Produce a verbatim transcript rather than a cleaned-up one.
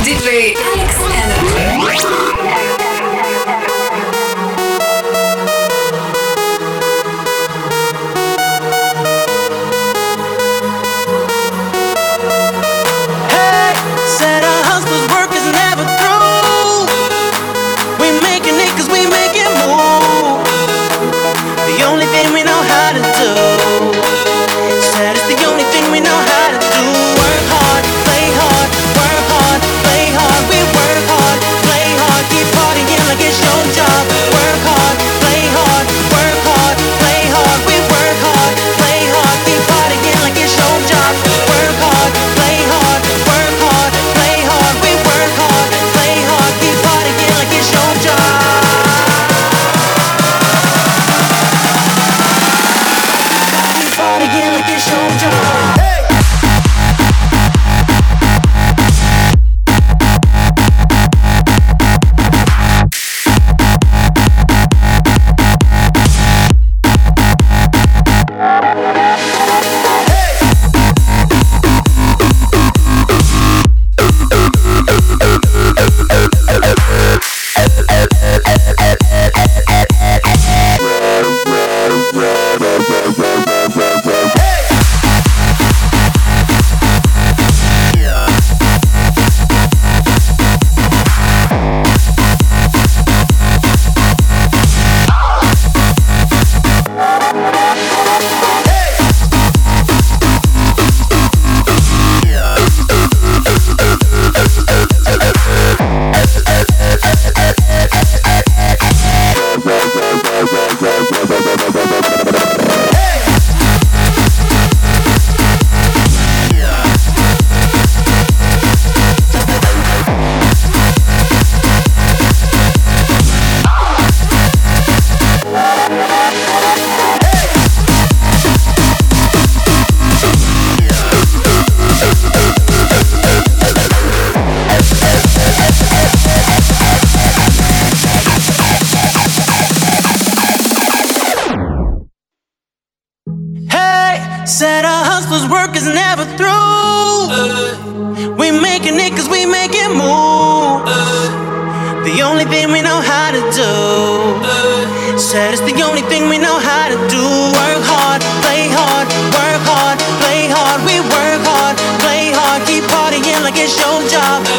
ди джей Alex Energy. Said a hustler's work is never through. Uh, we making it cause we make it move. Uh, the only thing we know how to do. Uh, Said it's the only thing we know how to do. Work hard, play hard, work hard, play hard. We work hard, play hard, keep partying like it's your job.